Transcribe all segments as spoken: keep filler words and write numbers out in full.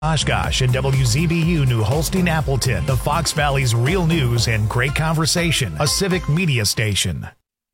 Oshkosh and W Z B U New Holstein Appleton, the Fox Valley's real news and great conversation, a civic media station.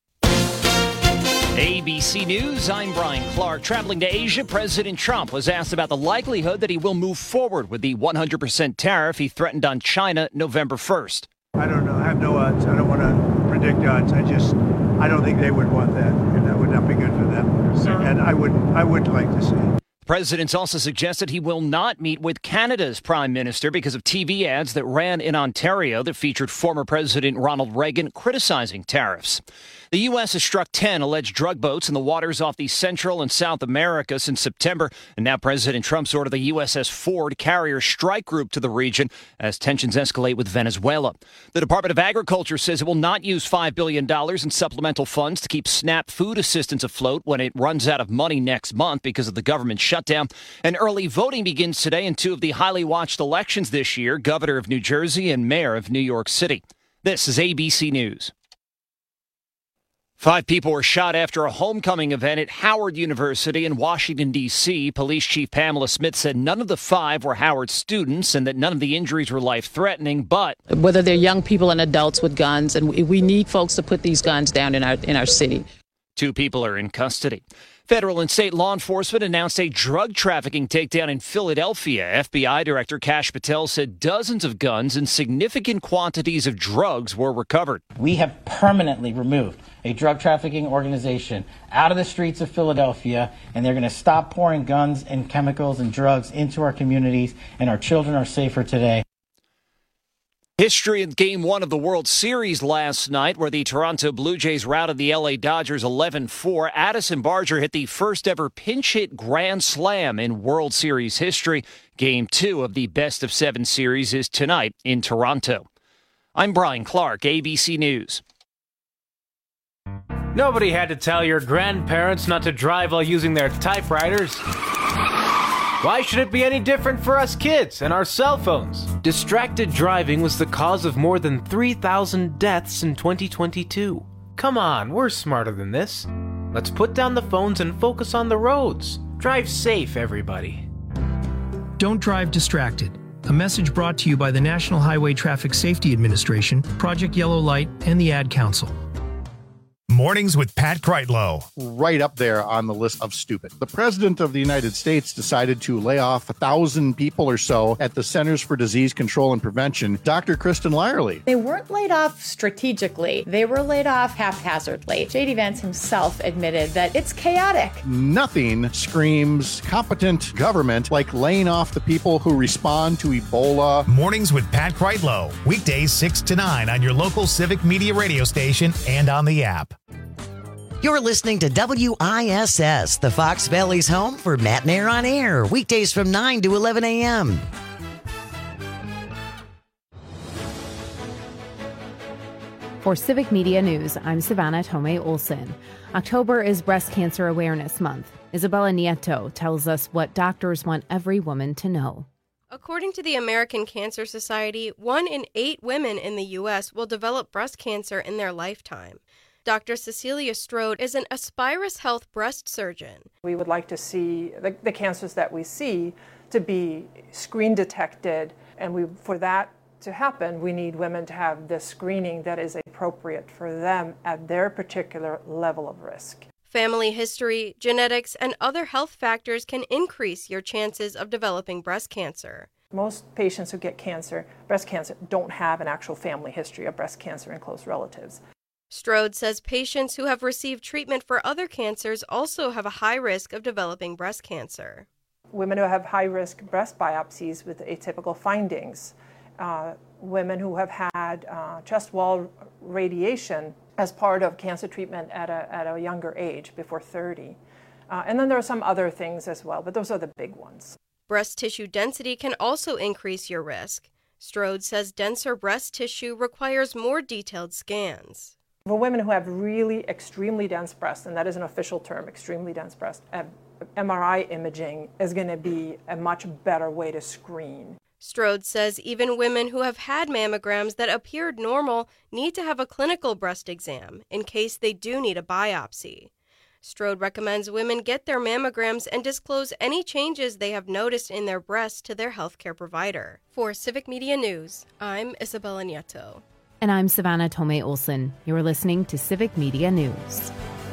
A B C News, I'm Brian Clark. Traveling to Asia, President Trump was asked about the likelihood that he will move forward with the one hundred percent tariff he threatened on China November first. I don't know. I have no odds. I don't want to predict odds. I just, I don't think they would want that, and that would not be good for them. Sir. And I would, I would like to see it. The president's also suggested he will not meet with Canada's prime minister because of T V ads that ran in Ontario that featured former President Ronald Reagan criticizing tariffs. The U S has struck ten alleged drug boats in the waters off the Central and South America since September, and now President Trump's ordered the U S S Ford carrier strike group to the region as tensions escalate with Venezuela. The Department of Agriculture says it will not use five billion dollars in supplemental funds to keep SNAP food assistance afloat when it runs out of money next month because of the government shutdown. And early voting begins today in two of the highly watched elections this year, governor of New Jersey and mayor of New York City. This is A B C News. Five people were shot after a homecoming event at Howard University in Washington, D C Police Chief Pamela Smith said none of the five were Howard students and that none of the injuries were life-threatening, but whether they're young people and adults with guns, and we need folks to put these guns down in our in our city. Two people are in custody. Federal and state law enforcement announced a drug trafficking takedown in Philadelphia. F B I Director Kash Patel said dozens of guns and significant quantities of drugs were recovered. We have permanently removed a drug trafficking organization out of the streets of Philadelphia, and they're going to stop pouring guns and chemicals and drugs into our communities, and our children are safer today. History in Game one of the World Series last night, where the Toronto Blue Jays routed the L A Dodgers eleven four. Addison Barger hit the first-ever pinch-hit grand slam in World Series history. Game two of the best-of-seven series is tonight in Toronto. I'm Brian Clark, A B C News. Nobody had to tell your grandparents not to drive while using their typewriters. Why should it be any different for us kids and our cell phones? Distracted driving was the cause of more than three thousand deaths in twenty twenty-two. Come on, we're smarter than this. Let's put down the phones and focus on the roads. Drive safe, everybody. Don't drive distracted. A message brought to you by the National Highway Traffic Safety Administration, Project Yellow Light, and the Ad Council. Mornings with Pat Kreitlow. Right up there on the list of stupid. The President of the United States decided to lay off a thousand people or so at the Centers for Disease Control and Prevention. Doctor Kristen Lyerly. They weren't laid off strategically. They were laid off haphazardly. J D Vance himself admitted that it's chaotic. Nothing screams competent government like laying off the people who respond to Ebola. Mornings with Pat Kreitlow. Weekdays six to nine on your local civic media radio station and on the app. You're listening to W I S S, the Fox Valley's home for Matt and Air on Air, weekdays from nine to eleven a.m. For Civic Media News, I'm Savannah Tomei Olson. October is Breast Cancer Awareness Month. Isabella Nieto tells us what doctors want every woman to know. According to the American Cancer Society, one in eight women in the U S will develop breast cancer in their lifetime. Doctor Cecilia Strode is an Aspirus Health breast surgeon. We would like to see the, the cancers that we see to be screen detected, and we, for that to happen, we need women to have the screening that is appropriate for them at their particular level of risk. Family history, genetics, and other health factors can increase your chances of developing breast cancer. Most patients who get cancer, breast cancer, don't have an actual family history of breast cancer in close relatives. Strode says patients who have received treatment for other cancers also have a high risk of developing breast cancer. Women who have high-risk breast biopsies with atypical findings, uh, women who have had uh, chest wall radiation as part of cancer treatment at a, at a younger age, before thirty. Uh, and then there are some other things as well, but those are the big ones. Breast tissue density can also increase your risk. Strode says denser breast tissue requires more detailed scans. For women who have really extremely dense breasts, and that is an official term, extremely dense breast, M R I imaging is going to be a much better way to screen. Strode says even women who have had mammograms that appeared normal need to have a clinical breast exam in case they do need a biopsy. Strode recommends women get their mammograms and disclose any changes they have noticed in their breasts to their healthcare provider. For Civic Media News, I'm Isabella Nieto. And I'm Savannah Tomei Olson. You're listening to Civic Media News.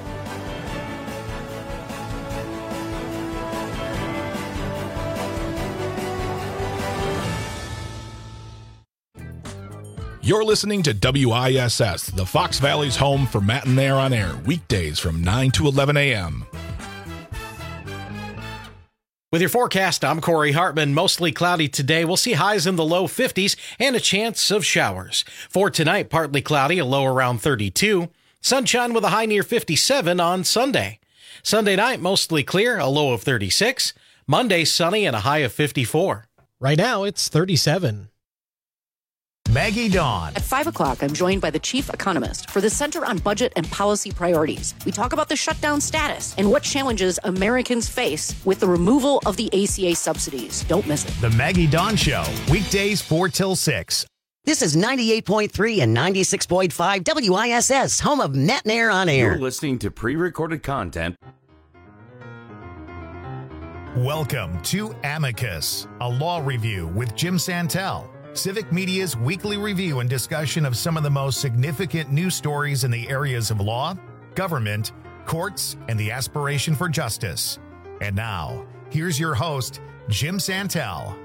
You're listening to W I S S, the Fox Valley's home for Matt and Nair on air, weekdays from nine to eleven a.m. With your forecast, I'm Corey Hartman. Mostly cloudy today. We'll see highs in the low fifties and a chance of showers. For tonight, partly cloudy, a low around thirty-two. Sunshine with a high near fifty-seven on Sunday. Sunday night, mostly clear, a low of thirty-six. Monday, sunny and a high of fifty-four. Right now, it's thirty-seven. Maggie Dawn. At five o'clock, I'm joined by the chief economist for the Center on Budget and Policy Priorities. We talk about the shutdown status and what challenges Americans face with the removal of the A C A subsidies. Don't miss it. The Maggie Dawn Show, weekdays four till six. This is ninety-eight point three and ninety-six point five W I S S, home of Matt Nair on air. You're listening to pre-recorded content. Welcome to Amicus, a law review with Jim Santel. Civic Media's weekly review and discussion of some of the most significant news stories in the areas of law, government, courts, and the aspiration for justice. And now, here's your host, Jim Santel.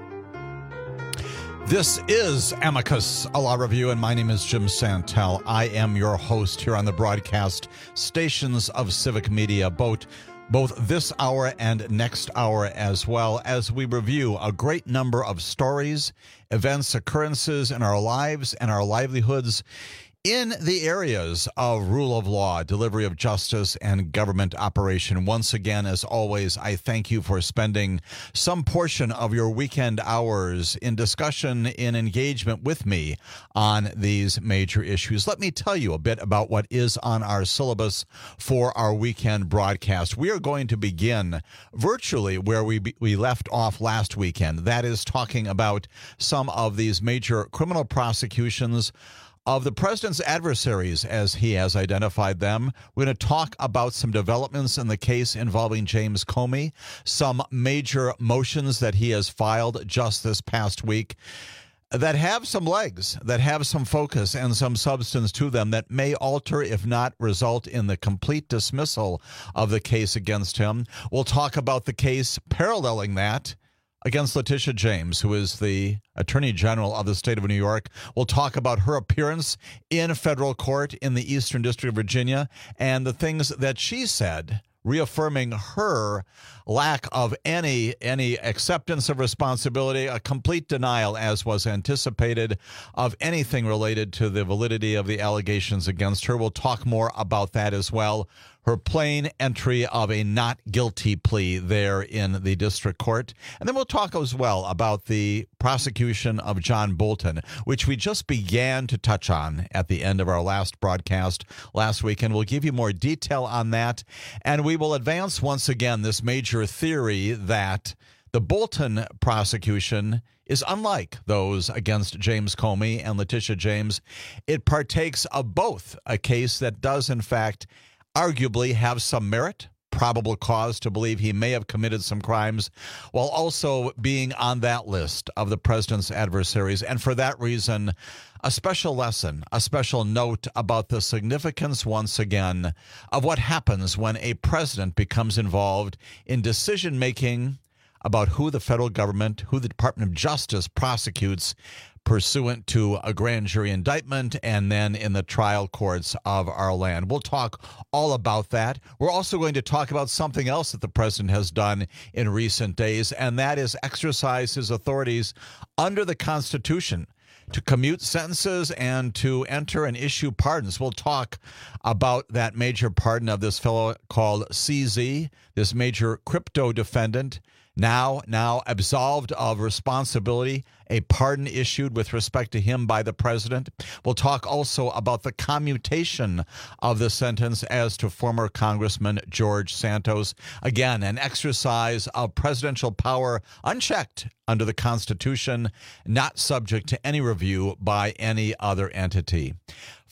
This is Amicus, a law review, and my name is Jim Santel. I am your host here on the broadcast stations of Civic Media, both both this hour and next hour, as well as we review a great number of stories, events, occurrences in our lives and our livelihoods in the areas of rule of law, delivery of justice, and government operation. Once again, as always, I thank you for spending some portion of your weekend hours in discussion, in engagement with me on these major issues. Let me tell you a bit about what is on our syllabus for our weekend broadcast. We are going to begin virtually where we be, we left off last weekend. That is talking about some of these major criminal prosecutions of the president's adversaries, as he has identified them. We're going to talk about some developments in the case involving James Comey, some major motions that he has filed just this past week that have some legs, that have some focus and some substance to them that may alter, if not result in the complete dismissal of the case against him. We'll talk about the case paralleling that against Letitia James, who is the Attorney General of the state of New York. We'll talk about her appearance in federal court in the Eastern District of Virginia and the things that she said, reaffirming her lack of any any acceptance of responsibility, a complete denial, as was anticipated, of anything related to the validity of the allegations against her. We'll talk more about that as well. Her plain entry of a not guilty plea there in the district court. And then we'll talk as well about the prosecution of John Bolton, which we just began to touch on at the end of our last broadcast last week. And we'll give you more detail on that. And we will advance once again this major theory that the Bolton prosecution is unlike those against James Comey and Letitia James. It partakes of both a case that does, in fact, arguably have some merit, probable cause to believe he may have committed some crimes, while also being on that list of the president's adversaries. And for that reason, a special lesson, a special note about the significance, once again, of what happens when a president becomes involved in decision-making about who the federal government, who the Department of Justice prosecutes pursuant to a grand jury indictment and then in the trial courts of our land. We'll talk all about that. We're also going to talk about something else that the president has done in recent days, and that is exercise his authorities under the Constitution to commute sentences and to enter and issue pardons. We'll talk about that major pardon of this fellow called C Z, this major crypto defendant, now now absolved of responsibility, a pardon issued with respect to him by the president. We'll talk also about the commutation of the sentence as to former Congressman George Santos. Again, an exercise of presidential power unchecked under the Constitution, not subject to any review by any other entity.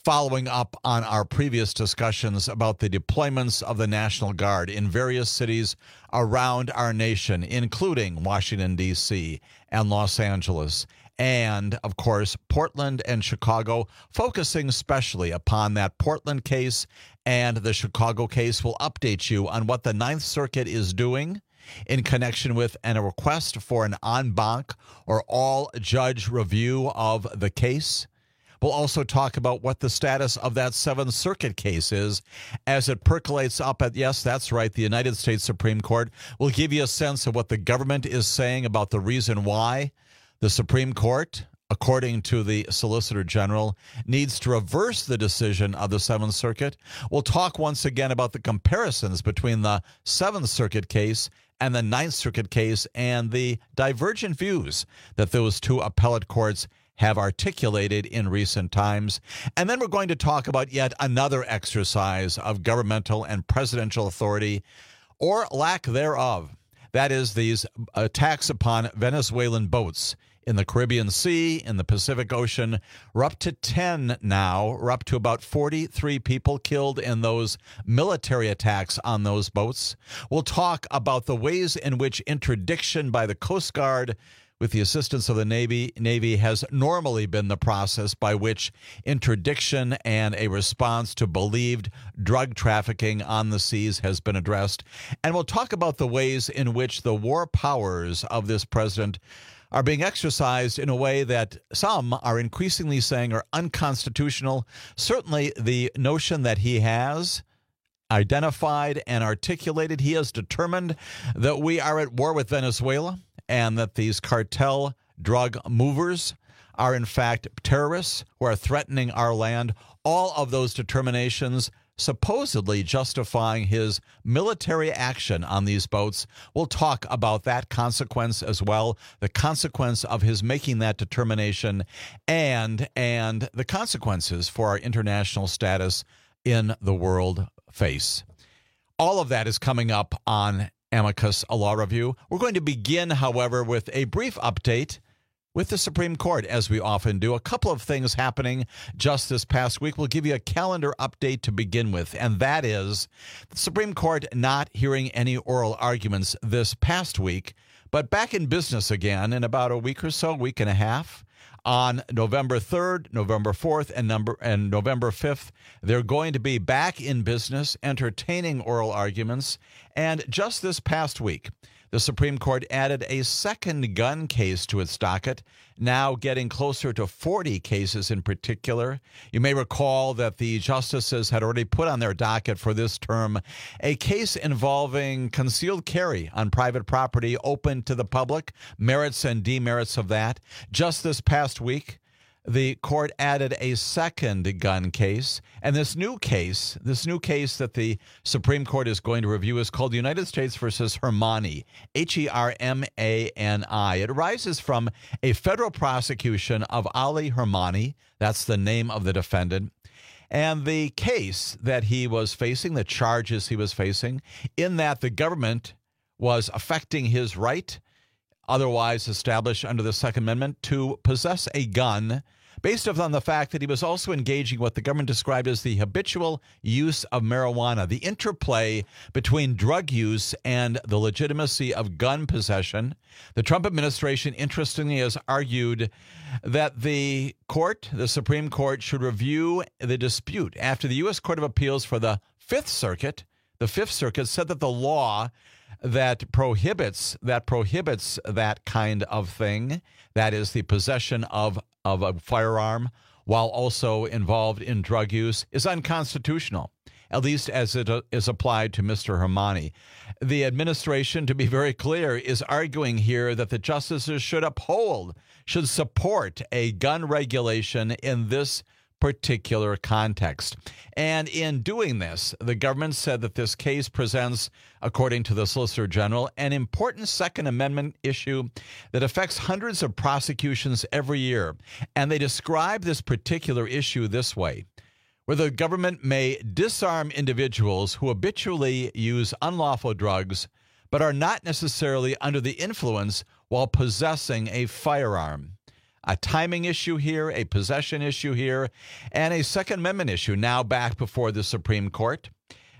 following up on our previous discussions about the deployments of the National Guard in various cities around our nation, including Washington, D C and Los Angeles, and, of course, Portland and Chicago, focusing especially upon that Portland case and the Chicago case. We'll update you on what the Ninth Circuit is doing in connection with a request for an en banc or all-judge review of the case. We'll also talk about what the status of that Seventh Circuit case is as it percolates up at, yes, that's right, the United States Supreme Court. We'll give you a sense of what the government is saying about the reason why the Supreme Court, according to the Solicitor General, needs to reverse the decision of the Seventh Circuit. We'll talk once again about the comparisons between the Seventh Circuit case and the Ninth Circuit case and the divergent views that those two appellate courts have articulated in recent times. And then we're going to talk about yet another exercise of governmental and presidential authority, or lack thereof. That is these attacks upon Venezuelan boats in the Caribbean Sea, in the Pacific Ocean. We're up to ten now. We're up to about forty-three people killed in those military attacks on those boats. We'll talk about the ways in which interdiction by the Coast Guard, with the assistance of the Navy, Navy has normally been the process by which interdiction and a response to believed drug trafficking on the seas has been addressed. And we'll talk about the ways in which the war powers of this president are being exercised in a way that some are increasingly saying are unconstitutional. Certainly the notion that he has identified and articulated, he has determined that we are at war with Venezuela, and that these cartel drug movers are in fact terrorists who are threatening our land. All of those determinations supposedly justifying his military action on these boats. We'll talk about that consequence as well, the consequence of his making that determination, and and the consequences for our international status in the world face. All of that is coming up on Amicus, a law review. We're going to begin, however, with a brief update with the Supreme Court, as we often do. A couple of things happening just this past week. We'll give you a calendar update to begin with, and that is the Supreme Court not hearing any oral arguments this past week, but back in business again in about a week or so, week and a half. On November third, November fourth, and, number, and November fifth, they're going to be back in business, entertaining oral arguments. And just this past week, the Supreme Court added a second gun case to its docket, now getting closer to forty cases in particular. You may recall that the justices had already put on their docket for this term a case involving concealed carry on private property open to the public, merits and demerits of that. Just this past week, the court added a second gun case, and this new case, this new case that the Supreme Court is going to review is called United States versus Hermani, H E R M A N I. It arises from a federal prosecution of Ali Hermani. That's the name of the defendant. And the case that he was facing, the charges he was facing, in that the government was affecting his right, otherwise established under the Second Amendment, to possess a gun, based upon the fact that he was also engaging what the government described as the habitual use of marijuana, the interplay between drug use and the legitimacy of gun possession. The Trump administration, interestingly, has argued that the court, the Supreme Court, should review the dispute after the U S Court of Appeals for the Fifth Circuit, the Fifth Circuit, said that the law that prohibits that prohibits that kind of thing, that is the possession of of a firearm while also involved in drug use, is unconstitutional, at least as it uh, is applied to Mister Hermani. The administration, to be very clear, is arguing here that the justices should uphold, should support a gun regulation in this particular context. And in doing this, the government said that this case presents, according to the Solicitor General, an important Second Amendment issue that affects hundreds of prosecutions every year. And they describe this particular issue this way: where the government may disarm individuals who habitually use unlawful drugs but are not necessarily under the influence while possessing a firearm. a timing issue here, a possession issue here, and a Second Amendment issue now back before the Supreme Court.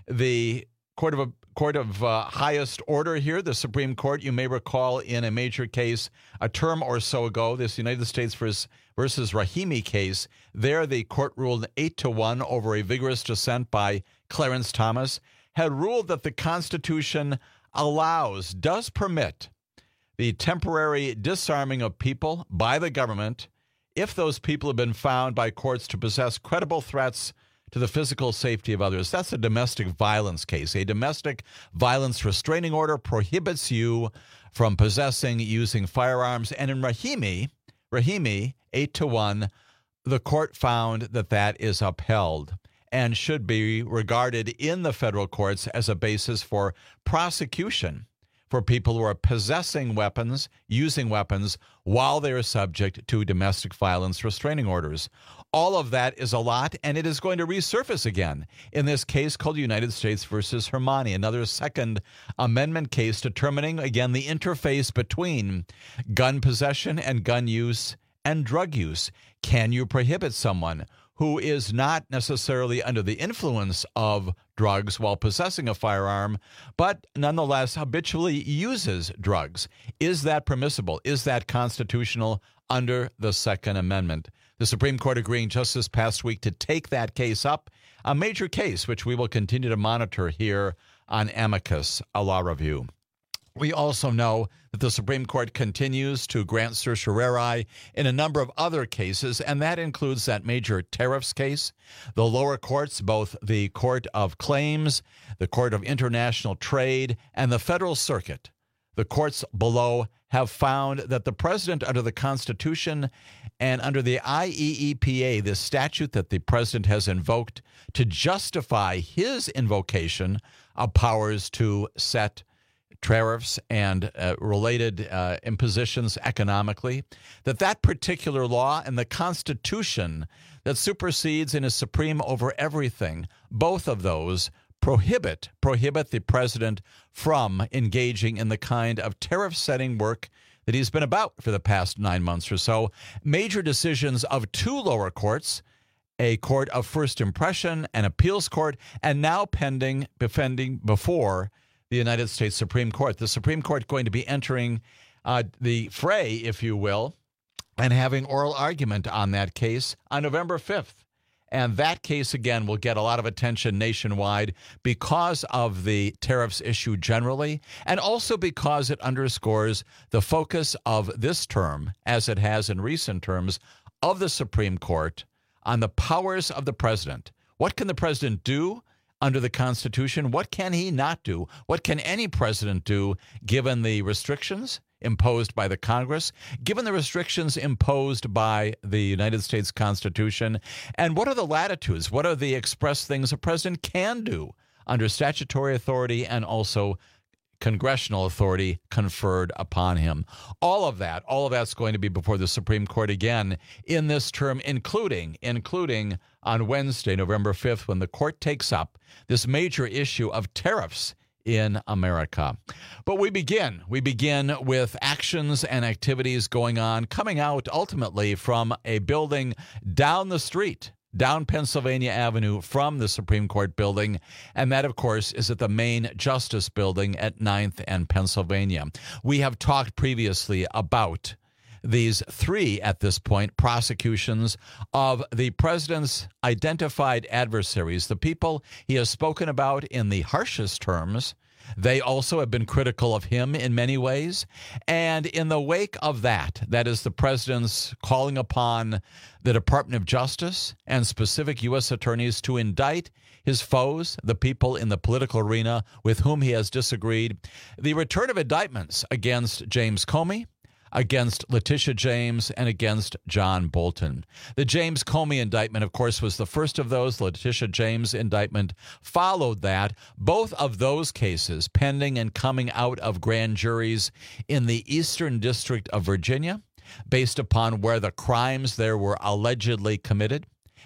The Court of Court of uh, highest order here, the Supreme Court, you may recall in a major case a term or so ago, this United States versus, versus Rahimi case, there the court ruled eight to one over a vigorous dissent by Clarence Thomas, had ruled that the Constitution allows, does permit the temporary disarming of people by the government if those people have been found by courts to possess credible threats to the physical safety of others. That's a domestic violence case. A domestic violence restraining order prohibits you from possessing, using firearms. And in Rahimi, Rahimi, eight to one, the court found that that is upheld and should be regarded in the federal courts as a basis for prosecution for people who are possessing weapons, using weapons, while they are subject to domestic violence restraining orders. All of that is a lot, and it is going to resurface again in this case called United States versus Hermani, another Second Amendment case determining, again, the interface between gun possession and gun use and drug use. Can you prohibit someone who is not necessarily under the influence of drugs while possessing a firearm, but nonetheless habitually uses drugs? Is that permissible? Is that constitutional under the Second Amendment? The Supreme Court agreeing just this past week to take that case up, a major case which we will continue to monitor here on Amicus, a law review. We also know that the Supreme Court continues to grant certiorari in a number of other cases, and that includes that major tariffs case. The lower courts, both the Court of Claims, the Court of International Trade, and the Federal Circuit, the courts below have found that the president under the Constitution and under the I E E P A, the statute that the president has invoked to justify his invocation of powers to set tariffs and uh, related uh, impositions economically, that that particular law and the Constitution that supersedes and is supreme over everything, both of those prohibit prohibit the president from engaging in the kind of tariff-setting work that he's been about for the past nine months or so. Major decisions of two lower courts, a court of first impression, an appeals court, and now pending, defending before the United States Supreme Court. The Supreme Court going to be entering uh, the fray, if you will, and having oral argument on that case on November fifth. And that case, again, will get a lot of attention nationwide because of the tariffs issue generally, and also because it underscores the focus of this term, as it has in recent terms, of the Supreme Court on the powers of the president. What can the president do under the Constitution? What can he not do? What can any president do given the restrictions imposed by the Congress, given the restrictions imposed by the United States Constitution? And what are the latitudes? What are the express things a president can do under statutory authority and also congressional authority conferred upon him? All of that, all of that's going to be before the Supreme Court again in this term, including, including on Wednesday, November fifth, when the court takes up this major issue of tariffs in America. But we begin, we begin with actions and activities going on, coming out ultimately from a building down the street, down Pennsylvania Avenue from the Supreme Court building, and that, of course, is at the main Justice Building at ninth and Pennsylvania. We have talked previously about these three, at this point, prosecutions of the president's identified adversaries, the people he has spoken about in the harshest terms. They also have been critical of him in many ways. And in the wake of that, that is the president's calling upon the Department of Justice and specific U S attorneys to indict his foes, the people in the political arena with whom he has disagreed. The return of indictments against James Comey, against Letitia James, and against John Bolton. The James Comey indictment, of course, was the first of those. Letitia James indictment followed that. Both of those cases pending and coming out of grand juries in the Eastern District of Virginia, based upon where the crimes there were allegedly committed.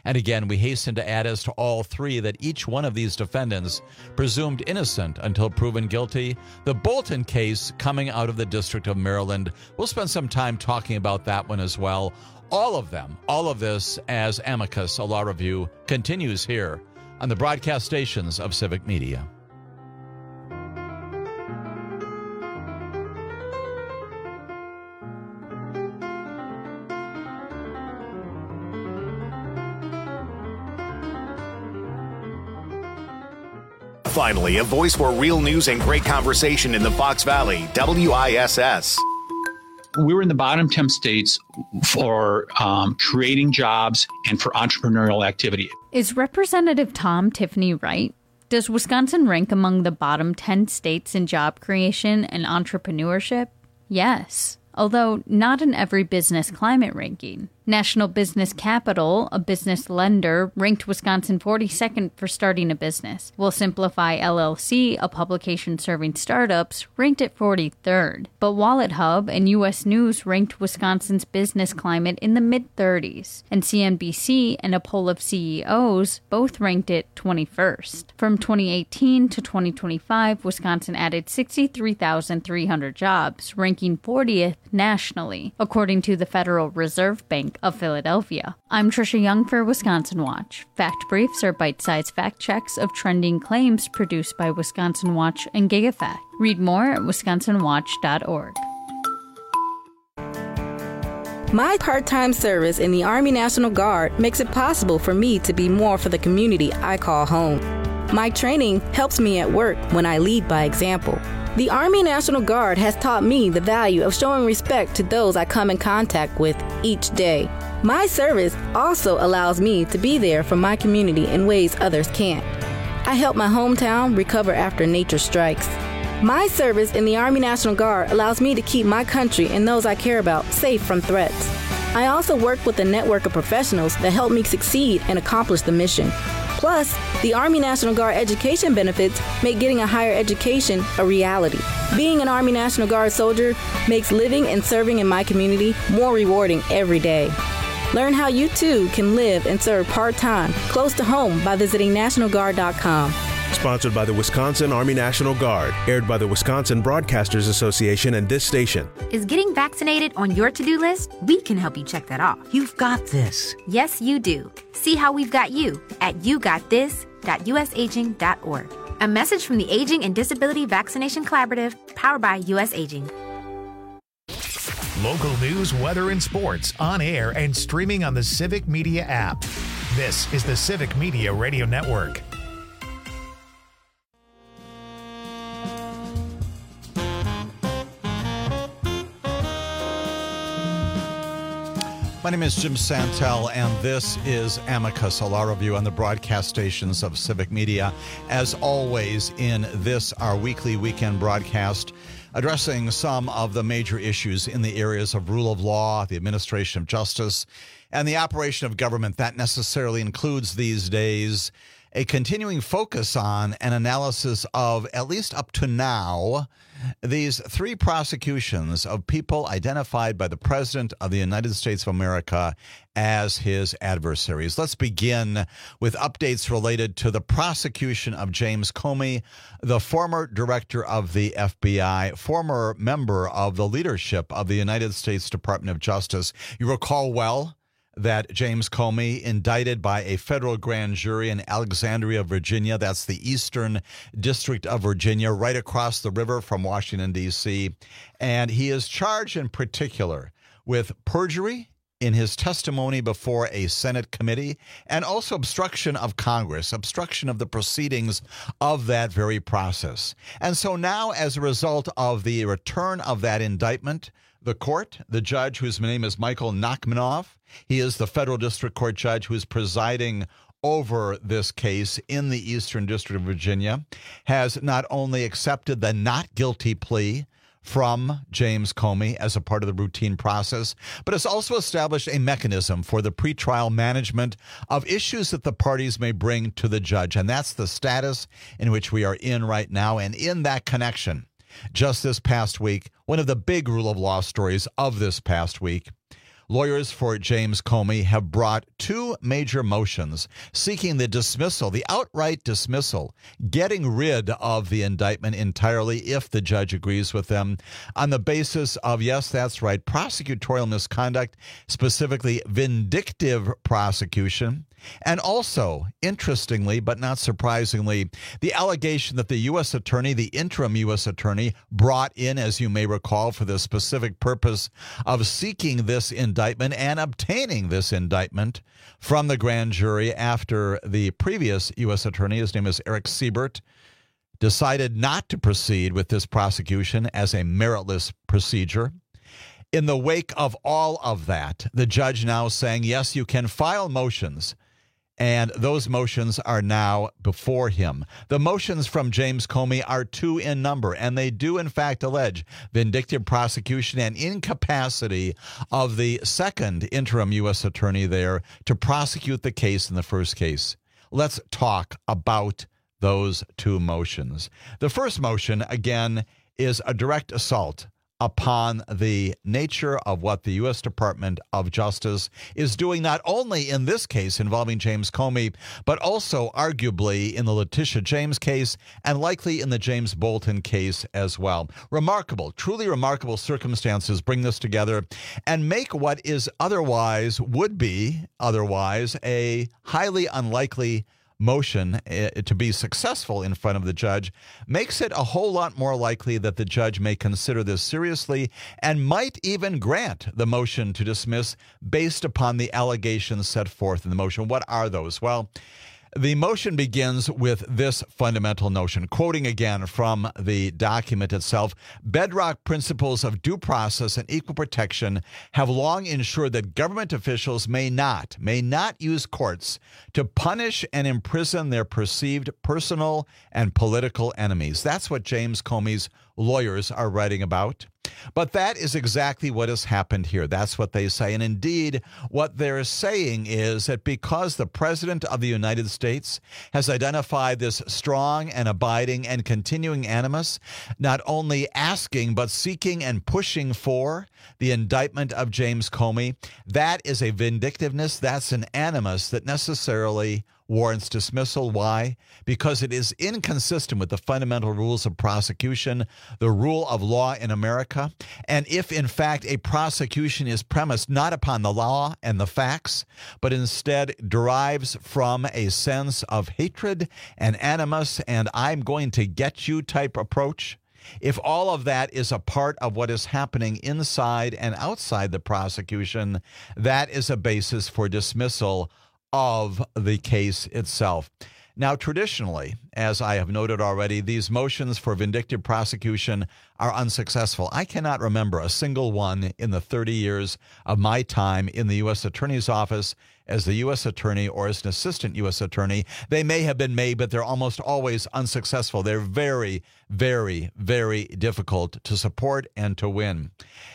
And again, we hasten to add as to all three that each one of these defendants presumed innocent until proven guilty. The Bolton case coming out of the District of Maryland. We'll spend some time talking about that one as well. All of them, all of this as Amicus, a law review, continues here on the broadcast stations of Civic Media. Finally, a voice for real news and great conversation in the Fox Valley, W I S S. We were in the bottom ten states for um, creating jobs and for entrepreneurial activity. Is Representative Tom Tiffany right? Does Wisconsin rank among the bottom ten states in job creation and entrepreneurship? Yes, although not in every business climate ranking. National Business Capital, a business lender, ranked Wisconsin forty-second for starting a business, while Simplify L L C, a publication serving startups, ranked it forty-third. But Wallet Hub and U S News ranked Wisconsin's business climate in the mid-thirties, and C N B C and a poll of C E Os both ranked it twenty-first. From twenty eighteen to twenty twenty-five, Wisconsin added sixty-three thousand three hundred jobs, ranking fortieth nationally, according to the Federal Reserve Bank of Philadelphia. I'm Trisha Young for Wisconsin Watch. Fact Briefs are bite-sized fact checks of trending claims produced by Wisconsin Watch and GigaFact. Read more at wisconsin watch dot org. My part-time service in the Army National Guard makes it possible for me to be more for the community I call home. My training helps me at work when I lead by example. The Army National Guard has taught me the value of showing respect to those I come in contact with each day. My service also allows me to be there for my community in ways others can't. I help my hometown recover after nature strikes. My service in the Army National Guard allows me to keep my country and those I care about safe from threats. I also work with a network of professionals that help me succeed and accomplish the mission. Plus, the Army National Guard education benefits make getting a higher education a reality. Being an Army National Guard soldier makes living and serving in my community more rewarding every day. Learn how you too can live and serve part-time, close to home by visiting national guard dot com. Sponsored by the Wisconsin Army National Guard, aired by the Wisconsin Broadcasters Association and this station. Is getting vaccinated on your to-do list? We can help you check that off. You've got this. Yes, you do. See how we've got you at you got this dot u s aging dot org. A message from the Aging and Disability Vaccination Collaborative, powered by U S Aging. Local news, weather, and sports on air and streaming on the Civic Media app. This is the Civic Media Radio Network. My name is Jim Santel, and this is Amicus, a law review on the broadcast stations of Civic Media. As always, in this, our weekly weekend broadcast, addressing some of the major issues in the areas of rule of law, the administration of justice, and the operation of government. That necessarily includes these days a continuing focus on an analysis of, at least up to now, these three prosecutions of people identified by the President of the United States of America as his adversaries. Let's begin with updates related to the prosecution of James Comey, the former director of the F B I, former member of the leadership of the United States Department of Justice. You recall well that James Comey, indicted by a federal grand jury in Alexandria, Virginia, that's the Eastern District of Virginia, right across the river from Washington, D C, and he is charged in particular with perjury in his testimony before a Senate committee and also obstruction of Congress, obstruction of the proceedings of that very process. And so now, as a result of the return of that indictment, the court, the judge, whose name is Michael Nachmanoff, he is the federal district court judge who is presiding over this case in the Eastern District of Virginia, has not only accepted the not guilty plea from James Comey as a part of the routine process, but has also established a mechanism for the pretrial management of issues that the parties may bring to the judge. And that's the status in which we are in right now. And in that connection, just this past week, one of the big rule of law stories of this past week, lawyers for James Comey have brought two major motions seeking the dismissal, the outright dismissal, getting rid of the indictment entirely if the judge agrees with them on the basis of, yes, that's right, prosecutorial misconduct, specifically vindictive prosecution. And also, interestingly, but not surprisingly, the allegation that the U S attorney, the interim U S attorney, brought in, as you may recall, for the specific purpose of seeking this indictment and obtaining this indictment from the grand jury after the previous U S attorney, his name is Eric Siebert, decided not to proceed with this prosecution as a meritless procedure. In the wake of all of that, the judge now saying, yes, you can file motions. And those motions are now before him. The motions from James Comey are two in number, and they do, in fact, allege vindictive prosecution and incapacity of the second interim U S attorney there to prosecute the case in the first case. Let's talk about those two motions. The first motion, again, is a direct assault upon the nature of what the U S Department of Justice is doing, not only in this case involving James Comey, but also arguably in the Letitia James case and likely in the James Bolton case as well. Remarkable, truly remarkable circumstances bring this together and make what is otherwise, would be otherwise, a highly unlikely motion uh, to be successful in front of the judge, makes it a whole lot more likely that the judge may consider this seriously and might even grant the motion to dismiss based upon the allegations set forth in the motion. What are those? Well, the motion begins with this fundamental notion, quoting again from the document itself. Bedrock principles of due process and equal protection have long ensured that government officials may not, may not use courts to punish and imprison their perceived personal and political enemies. That's what James Comey's lawyers are writing about. But that is exactly what has happened here. That's what they say. And indeed, what they're saying is that because the President of the United States has identified this strong and abiding and continuing animus, not only asking, but seeking and pushing for the indictment of James Comey, that is a vindictiveness, that's an animus that necessarily warrants dismissal. Why? Because it is inconsistent with the fundamental rules of prosecution, the rule of law in America. And if, in fact, a prosecution is premised not upon the law and the facts, but instead derives from a sense of hatred and animus and I'm going to get you type approach, if all of that is a part of what is happening inside and outside the prosecution, that is a basis for dismissal of the case itself. Now, traditionally, as I have noted already, these motions for vindictive prosecution are unsuccessful. I cannot remember a single one in the thirty years of my time in the U S Attorney's Office as the U S Attorney or as an assistant U S Attorney. They may have been made, but they're almost always unsuccessful. They're very, very, very difficult to support and to win.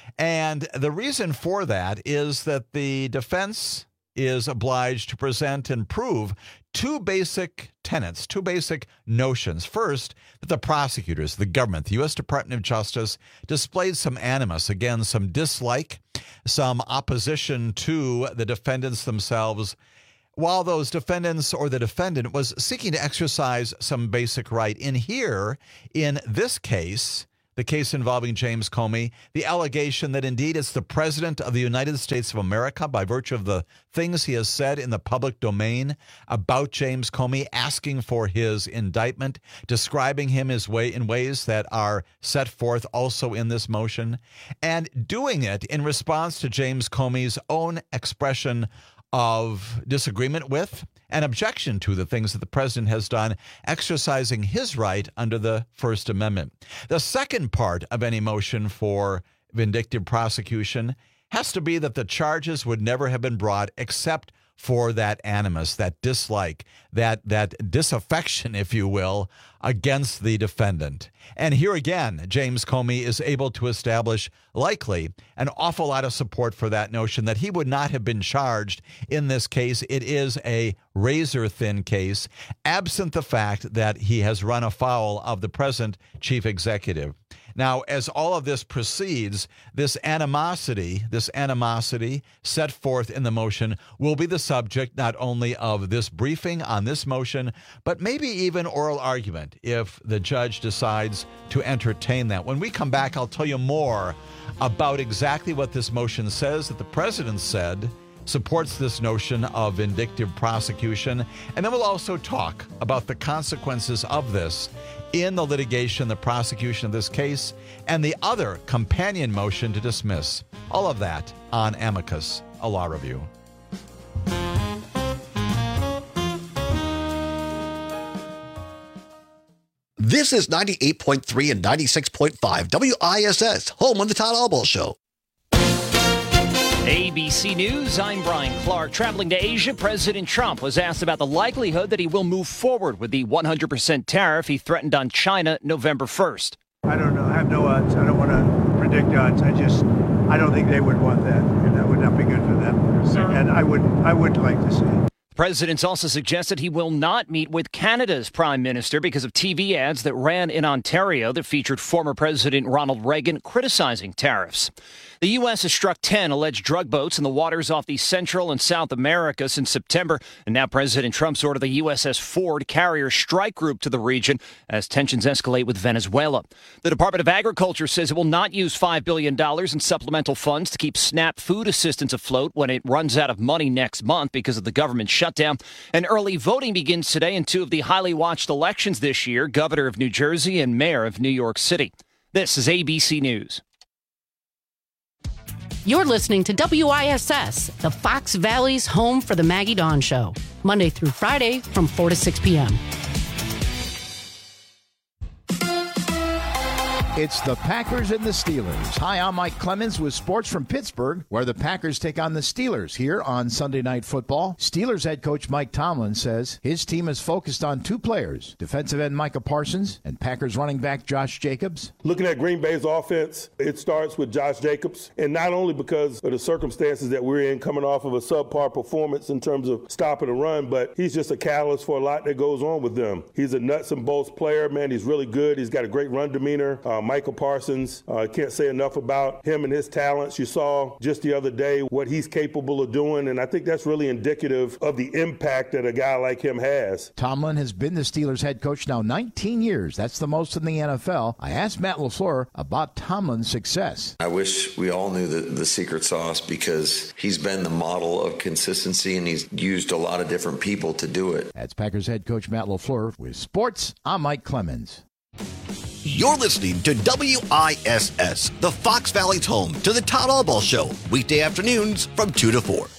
And the reason for that is that the defense is obliged to present and prove two basic tenets, two basic notions. First, that the prosecutors, the government, the U S Department of Justice displayed some animus, again, some dislike, some opposition to the defendants themselves, while those defendants or the defendant was seeking to exercise some basic right. In here, in this case, the case involving James Comey, the allegation that indeed it's the President of the United States of America, by virtue of the things he has said in the public domain about James Comey, asking for his indictment, describing him as way in ways that are set forth also in this motion, and doing it in response to James Comey's own expression of disagreement with and objection to the things that the president has done, exercising his right under the First Amendment. The second part of any motion for vindictive prosecution has to be that the charges would never have been brought except for that animus, that dislike, that that disaffection, if you will, against the defendant. And here again, James Comey is able to establish likely an awful lot of support for that notion that he would not have been charged in this case. It is a razor-thin case, absent the fact that he has run afoul of the present chief executive. Now, as all of this proceeds, this animosity, this animosity set forth in the motion will be the subject not only of this briefing on this motion, but maybe even oral argument if the judge decides to entertain that. When we come back, I'll tell you more about exactly what this motion says that the president said supports this notion of vindictive prosecution. And then we'll also talk about the consequences of this in the litigation, the prosecution of this case, and the other companion motion to dismiss. All of that on Amicus, a law review. This is ninety-eight point three and ninety-six point five W I S S, home of the Todd Albaugh Show. A B C News, I'm Brian Clark. Traveling to Asia, President Trump was asked about the likelihood that he will move forward with the one hundred percent tariff he threatened on China November first. I don't know. I have no odds. I don't want to predict odds. I just, I don't think they would want that. And that would not be good for them. Sir. And I wouldn't, I wouldn't like to see it. The president's also suggested he will not meet with Canada's prime minister because of T V ads that ran in Ontario that featured former President Ronald Reagan criticizing tariffs. The U S has struck ten alleged drug boats in the waters off the Central and South America since September, and now President Trump's ordered the U S S Ford carrier strike group to the region as tensions escalate with Venezuela. The Department of Agriculture says it will not use five billion dollars in supplemental funds to keep SNAP food assistance afloat when it runs out of money next month because of the government shutdown. And early voting begins today in two of the highly watched elections this year, Governor of New Jersey and Mayor of New York City. This is A B C News. You're listening to W I S S, the Fox Valley's home for the Maggie Dawn Show, Monday through Friday from four to six p.m. It's the Packers and the Steelers. Hi, I'm Mike Clemens with sports from Pittsburgh, where the Packers take on the Steelers here on Sunday Night Football. Steelers head coach Mike Tomlin says his team is focused on two players, defensive end Micah Parsons and Packers running back Josh Jacobs. Looking at Green Bay's offense, it starts with Josh Jacobs, and not only because of the circumstances that we're in coming off of a subpar performance in terms of stopping the run, but he's just a catalyst for a lot that goes on with them. He's a nuts and bolts player, man. He's really good. He's got a great run demeanor. Um, Michael Parsons, I uh, can't say enough about him and his talents. You saw just the other day what he's capable of doing, and I think that's really indicative of the impact that a guy like him has. Tomlin has been the Steelers head coach now nineteen years. That's the most in the N F L. I asked Matt LaFleur about Tomlin's success. I wish we all knew the, the secret sauce because he's been the model of consistency, and he's used a lot of different people to do it. That's Packers head coach Matt LaFleur. With sports, I'm Mike Clemens. You're listening to W I S S, the Fox Valley's home to the Todd Albaugh Show, weekday afternoons from two to four.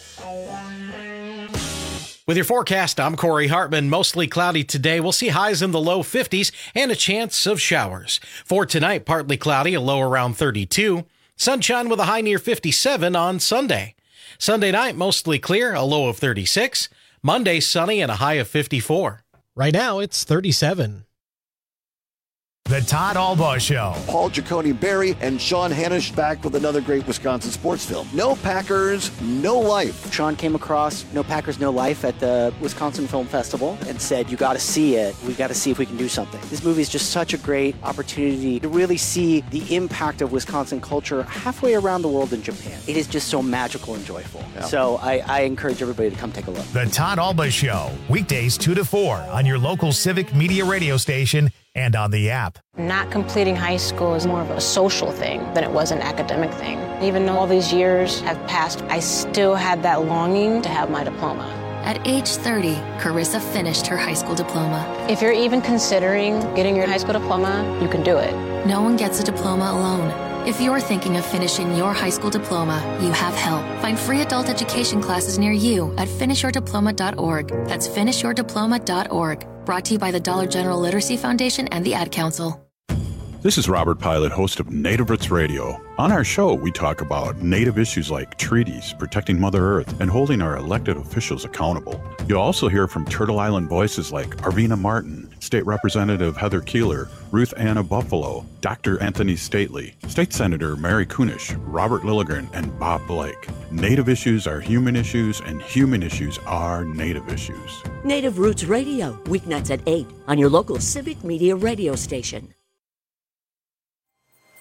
With your forecast, I'm Corey Hartman. Mostly cloudy today. We'll see highs in the low fifties and a chance of showers. For tonight, partly cloudy, a low around thirty-two. Sunshine with a high near fifty-seven on Sunday. Sunday night, mostly clear, a low of thirty-six. Monday, sunny and a high of fifty-four. Right now, it's thirty-seven. The Todd Albaugh Show. Paul Giacone Berry and Sean Hanisch back with another great Wisconsin sports film. No Packers, No Life. Sean came across No Packers, No Life at the Wisconsin Film Festival and said, you got to see it. We got to see if we can do something. This movie is just such a great opportunity to really see the impact of Wisconsin culture halfway around the world in Japan. It is just so magical and joyful. Yeah. So I, I encourage everybody to come take a look. The Todd Albaugh Show, weekdays two to four on your local Civic Media radio station and on the app. Not completing high school is more of a social thing than it was an academic thing. Even though all these years have passed, I still had that longing to have my diploma. At age thirty, Carissa finished her high school diploma. If you're even considering getting your high school diploma, you can do it. No one gets a diploma alone. If you're thinking of finishing your high school diploma, you have help. Find free adult education classes near you at finish your diploma dot org. That's finish your diploma dot org. Brought to you by the Dollar General Literacy Foundation and the Ad Council. This is Robert Pilot, host of Native Roots Radio. On our show, we talk about Native issues like treaties, protecting Mother Earth, and holding our elected officials accountable. You'll also hear from Turtle Island voices like Arvina Martin, State Representative Heather Keeler, Ruth Anna Buffalo, Doctor Anthony Stately, State Senator Mary Kunish, Robert Lilligren, and Bob Blake. Native issues are human issues, and human issues are Native issues. Native Roots Radio, weeknights at eight on your local Civic Media radio station.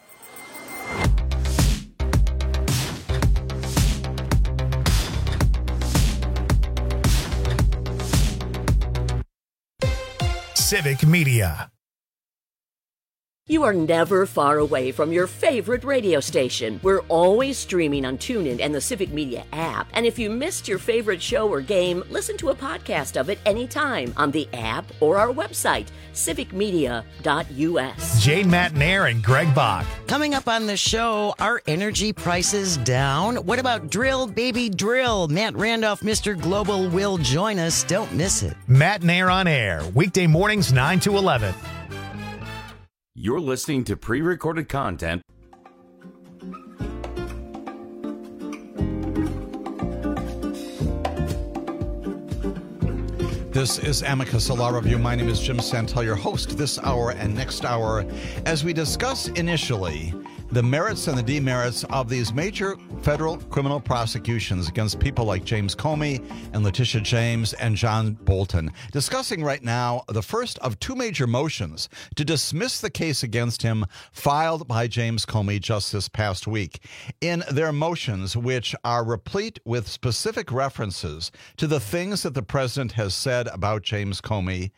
Civic Media. You are never far away from your favorite radio station. We're always streaming on TuneIn and the Civic Media app. And if you missed your favorite show or game, listen to a podcast of it anytime on the app or our website, civic media dot u s. Jane Matnair and Greg Bach. Coming up on the show, are energy prices down? What about Drill Baby Drill? Matt Randolph, Mister Global, will join us. Don't miss it. Matnair on air, weekday mornings nine to eleven. You're listening to pre-recorded content. This is Amicus, a law review. My name is Jim Santel, your host this hour and next hour, as we discuss initially the merits and the demerits of these major federal criminal prosecutions against people like James Comey and Letitia James and John Bolton. Discussing right now the first of two major motions to dismiss the case against him filed by James Comey just this past week. In their motions, which are replete with specific references to the things that the president has said about James Comey,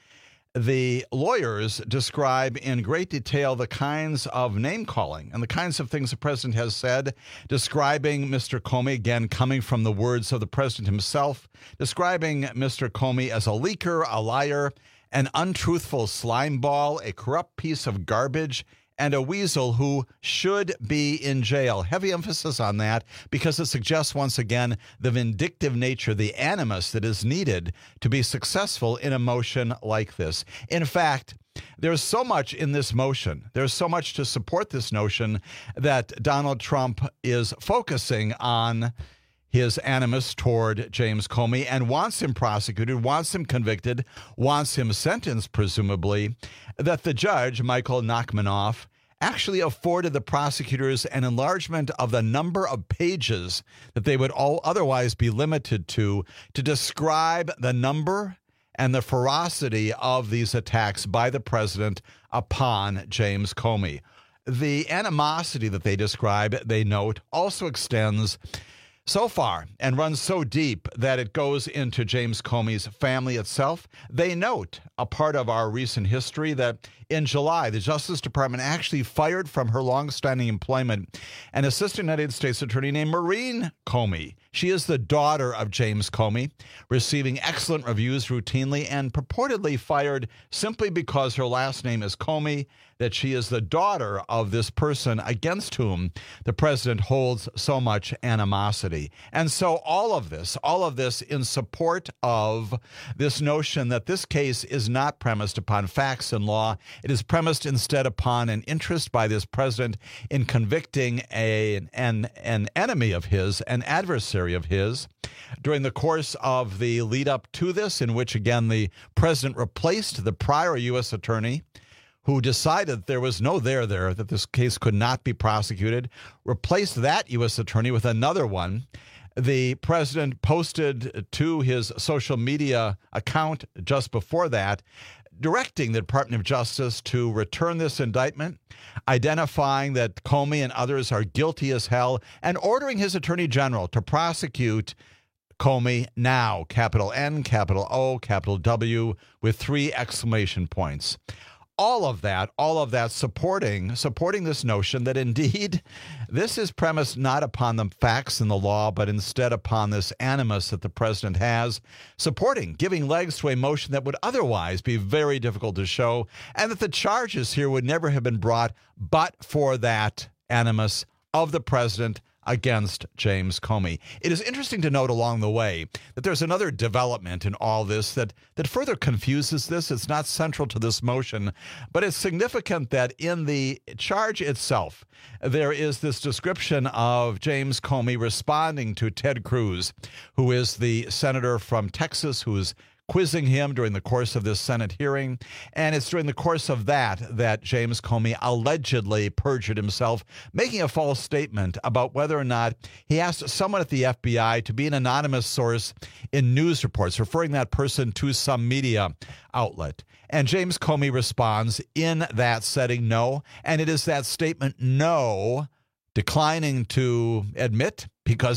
the lawyers describe in great detail the kinds of name-calling and the kinds of things the president has said, describing Mister Comey, again, coming from the words of the president himself, describing Mister Comey as a leaker, a liar, an untruthful slimeball, a corrupt piece of garbage, and a weasel who should be in jail. Heavy emphasis on that because it suggests once again the vindictive nature, the animus that is needed to be successful in a motion like this. In fact, there's so much in this motion, there's so much to support this notion that Donald Trump is focusing on his animus toward James Comey and wants him prosecuted, wants him convicted, wants him sentenced, presumably, that the judge, Michael Nachmanoff, actually afforded the prosecutors an enlargement of the number of pages that they would all otherwise be limited to, to describe the number and the ferocity of these attacks by the president upon James Comey. The animosity that they describe, they note, also extends so far and runs so deep that it goes into James Comey's family itself. They note, a part of our recent history, that in July, the Justice Department actually fired from her longstanding employment an assistant United States attorney named Maureen Comey. She is the daughter of James Comey, receiving excellent reviews routinely and purportedly fired simply because her last name is Comey, that she is the daughter of this person against whom the president holds so much animosity. And so all of this, all of this in support of this notion that this case is not premised upon facts and law. It is premised instead upon an interest by this president in convicting a, an, an enemy of his, an adversary of his. During the course of the lead up to this, in which, again, the president replaced the prior U S attorney who decided there was no there there, that this case could not be prosecuted, replaced that U S attorney with another one. The president posted to his social media account just before that, directing the Department of Justice to return this indictment, identifying that Comey and others are guilty as hell, and ordering his attorney general to prosecute Comey now, capital N, capital O, capital W, with three exclamation points. All of that, all of that supporting, supporting this notion that indeed this is premised not upon the facts and the law, but instead upon this animus that the president has, supporting, giving legs to a motion that would otherwise be very difficult to show, and that the charges here would never have been brought but for that animus of the president against James Comey. It is interesting to note along the way that there's another development in all this that, that further confuses this. It's not central to this motion, but it's significant that in the charge itself, there is this description of James Comey responding to Ted Cruz, who is the senator from Texas who is quizzing him during the course of this Senate hearing. And it's during the course of that that James Comey allegedly perjured himself, making a false statement about whether or not he asked someone at the F B I to be an anonymous source in news reports, referring that person to some media outlet. And James Comey responds in that setting, no. And it is that statement, no, declining to admit, because it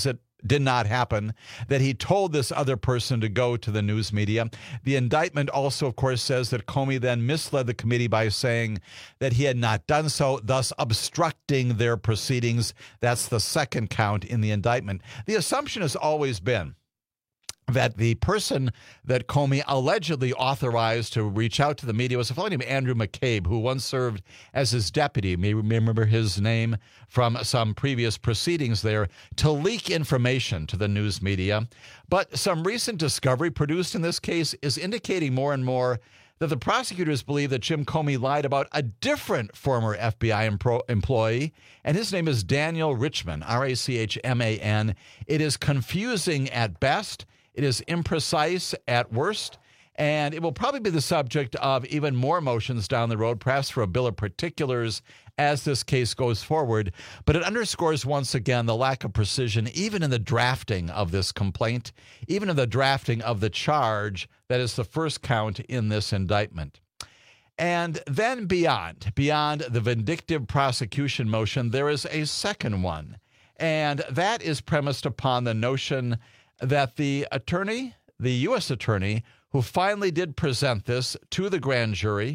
did not happen, that he told this other person to go to the news media. The indictment also, of course, says that Comey then misled the committee by saying that he had not done so, thus obstructing their proceedings. That's the second count in the indictment. The assumption has always been that the person that Comey allegedly authorized to reach out to the media was a fellow named Andrew McCabe, who once served as his deputy. You may remember his name from some previous proceedings there, to leak information to the news media. But some recent discovery produced in this case is indicating more and more that the prosecutors believe that Jim Comey lied about a different former F B I empro- employee, and his name is Daniel Richman, R A C H M A N. It is confusing at best. It is imprecise at worst, and it will probably be the subject of even more motions down the road, perhaps for a bill of particulars as this case goes forward. But it underscores once again the lack of precision, even in the drafting of this complaint, even in the drafting of the charge that is the first count in this indictment. And then beyond, beyond the vindictive prosecution motion, there is a second one, and that is premised upon the notion that the attorney, the U S attorney, who finally did present this to the grand jury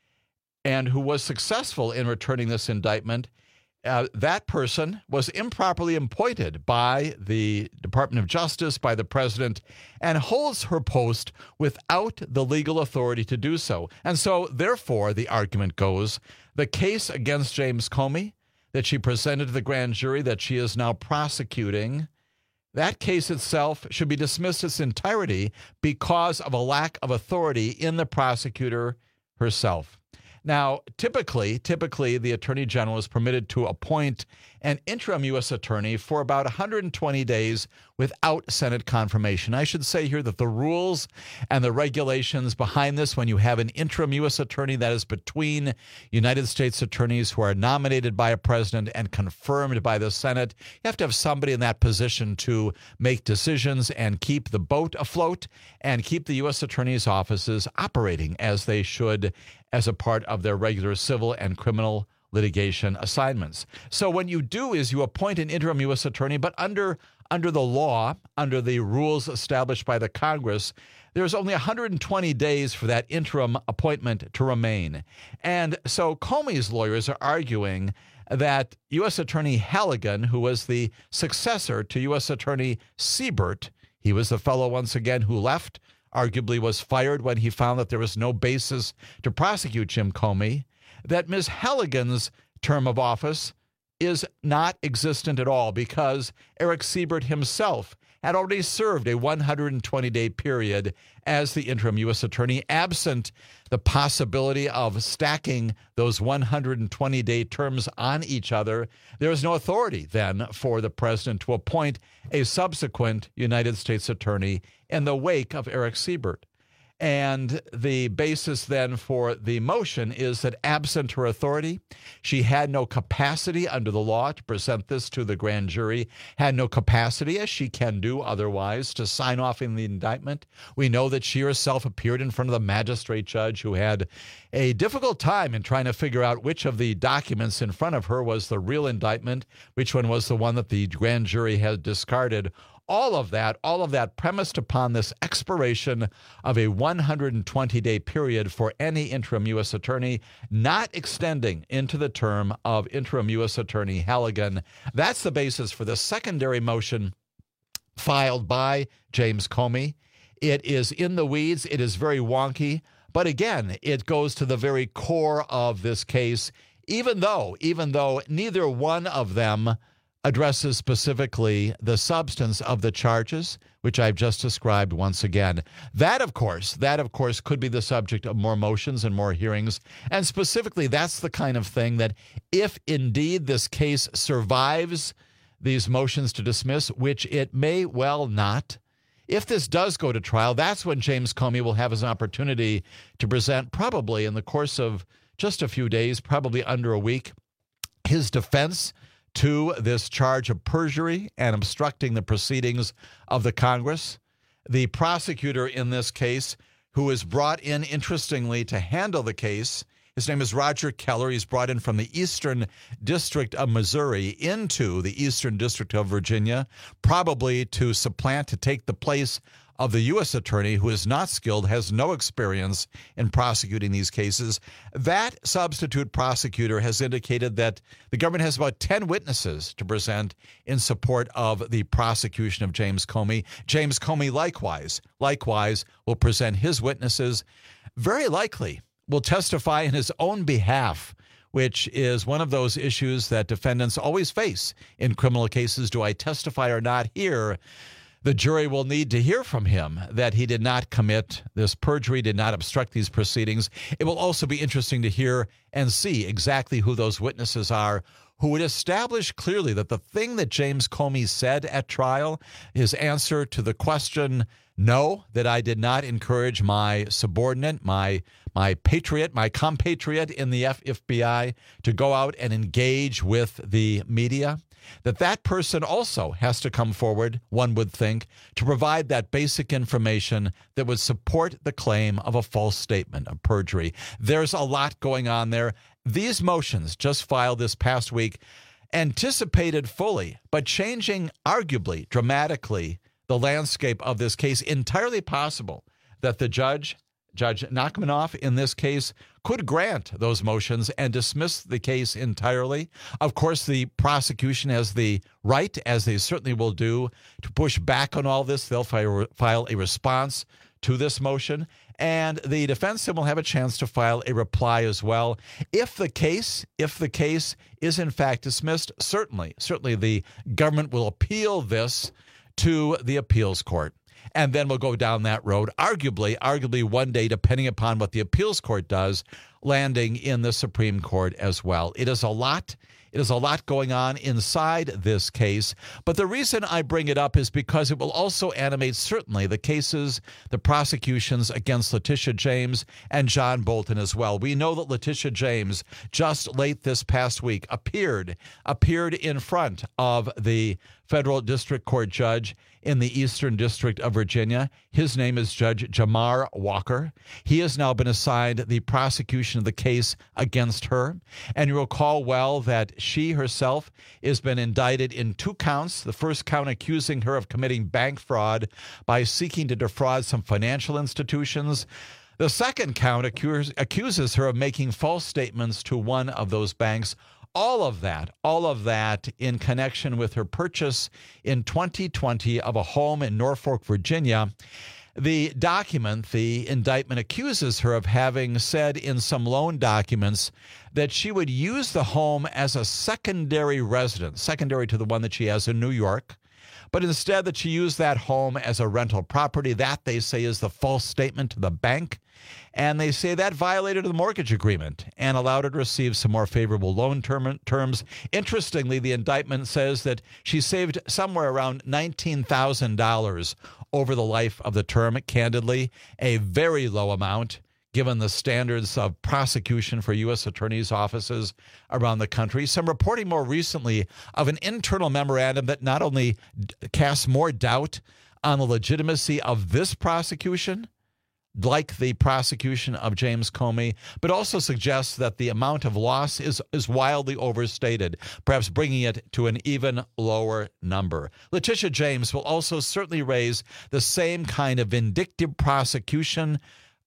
and who was successful in returning this indictment, uh, that person was improperly appointed by the Department of Justice, by the president, and holds her post without the legal authority to do so. And so, therefore, the argument goes, the case against James Comey that she presented to the grand jury that she is now prosecuting, that case itself should be dismissed in its entirety because of a lack of authority in the prosecutor herself. Now, typically, typically, the Attorney General is permitted to appoint an interim U S attorney for about one hundred twenty days without Senate confirmation. I should say here that the rules and the regulations behind this, when you have an interim U S attorney that is between United States attorneys who are nominated by a president and confirmed by the Senate, you have to have somebody in that position to make decisions and keep the boat afloat and keep the U S attorneys' offices operating as they should as a part of their regular civil and criminal litigation assignments. So what you do is you appoint an interim U S attorney, but under under the law, under the rules established by the Congress, there's only one hundred twenty days for that interim appointment to remain. And so Comey's lawyers are arguing that U S Attorney Halligan, who was the successor to U S Attorney Siebert, he was the fellow, once again, who left, arguably was fired when he found that there was no basis to prosecute Jim Comey, that Miz Halligan's term of office is not existent at all because Eric Siebert himself had already served a one hundred twenty day period as the interim U S attorney, absent the possibility of stacking those one hundred twenty day terms on each other. There is no authority then for the president to appoint a subsequent United States attorney in the wake of Eric Siebert. And the basis then for the motion is that absent her authority, she had no capacity under the law to present this to the grand jury, had no capacity, as she can do otherwise, to sign off in the indictment. We know that she herself appeared in front of the magistrate judge who had a difficult time in trying to figure out which of the documents in front of her was the real indictment, which one was the one that the grand jury had discarded. All of that, all of that premised upon this expiration of a one hundred twenty day period for any interim U S attorney, not extending into the term of interim U S Attorney Halligan. That's the basis for the secondary motion filed by James Comey. It is in the weeds. It is very wonky. But again, it goes to the very core of this case, even though, even though neither one of them addresses specifically the substance of the charges, which I've just described once again. That, of course, that, of course, could be the subject of more motions and more hearings. And specifically, that's the kind of thing that if indeed this case survives these motions to dismiss, which it may well not, if this does go to trial, that's when James Comey will have his opportunity to present, probably in the course of just a few days, probably under a week, his defense to this charge of perjury and obstructing the proceedings of the Congress. The prosecutor in this case, who is brought in, interestingly, to handle the case, His name is Roger Keller. He's brought in from the Eastern District of Missouri into the Eastern District of Virginia, probably to supplant, to take the place of the U S attorney who is not skilled, has no experience in prosecuting these cases. That substitute prosecutor has indicated that the government has about ten witnesses to present in support of the prosecution of James Comey. James Comey likewise, likewise will present his witnesses, very likely will testify in his own behalf, which is one of those issues that defendants always face in criminal cases. Do I testify or not? Here, the jury will need to hear from him that he did not commit this perjury, did not obstruct these proceedings. It will also be interesting to hear and see exactly who those witnesses are who would establish clearly that the thing that James Comey said at trial, his answer to the question, no, that I did not encourage my subordinate, my my patriot, my compatriot in the F B I to go out and engage with the media, that that person also has to come forward, one would think, to provide that basic information that would support the claim of a false statement of perjury. There's a lot going on there. These motions just filed this past week anticipated fully, but changing arguably, dramatically, the landscape of this case. Entirely possible that the judge, Judge Nachmanoff in this case, could grant those motions and dismiss the case entirely. Of course, the prosecution has the right, as they certainly will do, to push back on all this. They'll file a response to this motion, and the defense team will have a chance to file a reply as well. If the case, if the case is in fact dismissed, certainly, certainly the government will appeal this to the appeals court. And then we'll go down that road, arguably, arguably one day, depending upon what the appeals court does, landing in the Supreme Court as well. It is a lot. It is a lot going on inside this case. But the reason I bring it up is because it will also animate, certainly, the cases, the prosecutions against Letitia James and John Bolton as well. We know that Letitia James, just late this past week, appeared, appeared in front of the federal district court judge in the Eastern District of Virginia. His name is Judge Jamar Walker. He has now been assigned the prosecution of the case against her. And you recall well that she herself has been indicted in two counts. The first count accusing her of committing bank fraud by seeking to defraud some financial institutions. The second count accuse, accuses her of making false statements to one of those banks. All of that, all of that in connection with her purchase in twenty twenty of a home in Norfolk, Virginia. The document, the indictment, accuses her of having said in some loan documents that she would use the home as a secondary residence, secondary to the one that she has in New York, but instead that she used that home as a rental property. That, they say, is the false statement to the bank. And they say that violated the mortgage agreement and allowed her to receive some more favorable loan term, terms. Interestingly, the indictment says that she saved somewhere around nineteen thousand dollars over the life of the term. Candidly, a very low amount given the standards of prosecution for U S attorneys' offices around the country. Some reporting more recently of an internal memorandum that not only casts more doubt on the legitimacy of this prosecution, like the prosecution of James Comey, but also suggests that the amount of loss is, is wildly overstated, perhaps bringing it to an even lower number. Letitia James will also certainly raise the same kind of vindictive prosecution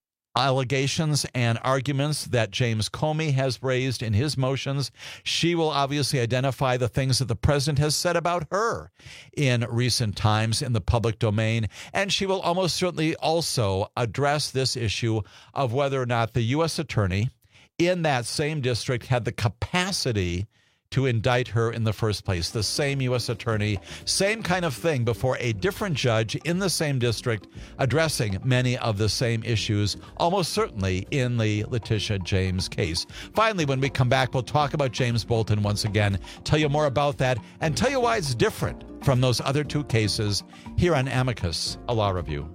allegations and arguments that James Comey has raised in his motions. She will obviously identify the things that the president has said about her in recent times in the public domain. And she will almost certainly also address this issue of whether or not the U S attorney in that same district had the capacity to indict her in the first place. The same U S attorney, same kind of thing before a different judge in the same district, addressing many of the same issues, almost certainly in the Letitia James case. Finally, when we come back, we'll talk about James Bolton once again, tell you more about that, and tell you why it's different from those other two cases here on Amicus, a law review.